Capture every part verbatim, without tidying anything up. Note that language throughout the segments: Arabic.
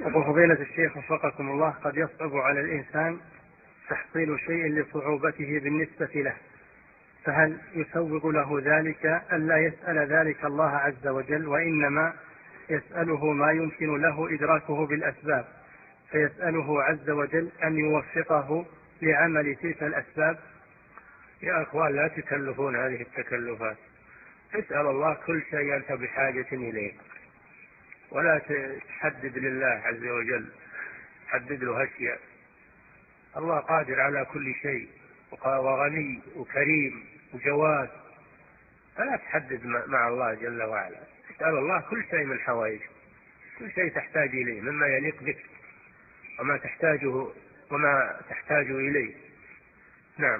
أبو فضيلة الشيخ وفقكم الله، قد يصعب على الإنسان تحصيل شيء لصعوبته بالنسبة له، فهل يسوغ له ذلك أن لا يسأل ذلك الله عز وجل، وإنما يسأله ما يمكن له إدراكه بالأسباب، فيسأله عز وجل أن يوفقه لعمل تلك الأسباب؟ يا أخوان، لا تكلفون هذه التكلفات. اسأل الله كل شيء أنت بحاجة إليه، ولا تحدد لله عز وجل، حدد له أشياء. الله قادر على كل شيء، وغني وكريم وجواد، فلا تحدد مع الله جل وعلا. اسأل الله كل شيء من حوائجك، كل شيء تحتاج إليه مما يليق بك وما تحتاجه وما تحتاج إليه. نعم.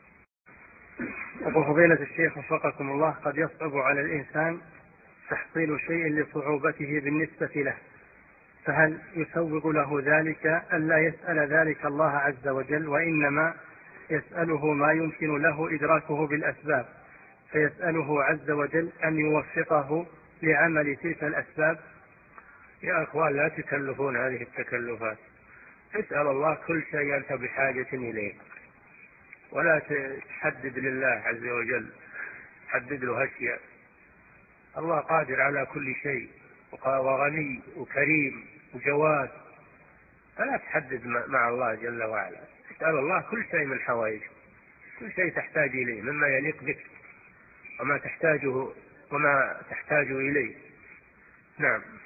أبو فضيلة الشيخ وفقكم الله، قد يصعب على الإنسان تحصيل شيء لصعوبته بالنسبة له، فهل يسوغ له ذلك أن لا يسأل ذلك الله عز وجل، وإنما يسأله ما يمكن له إدراكه بالأسباب، فيسأله عز وجل أن يوفقه لعمل تلك الأسباب؟ يا أخوان، لا تكلفون هذه التكلفات. اسأل الله كل شيء أنت بحاجة إليه، ولا تحدد لله عز وجل، حدد له أشياء. الله قادر على كل شيء، وغني وكريم وجواد، فلا تحدد مع الله جل وعلا. اسأل الله كل شيء من حوائجك، كل شيء تحتاج إليه مما يليق بك وما تحتاجه وما تحتاج إليه. نعم.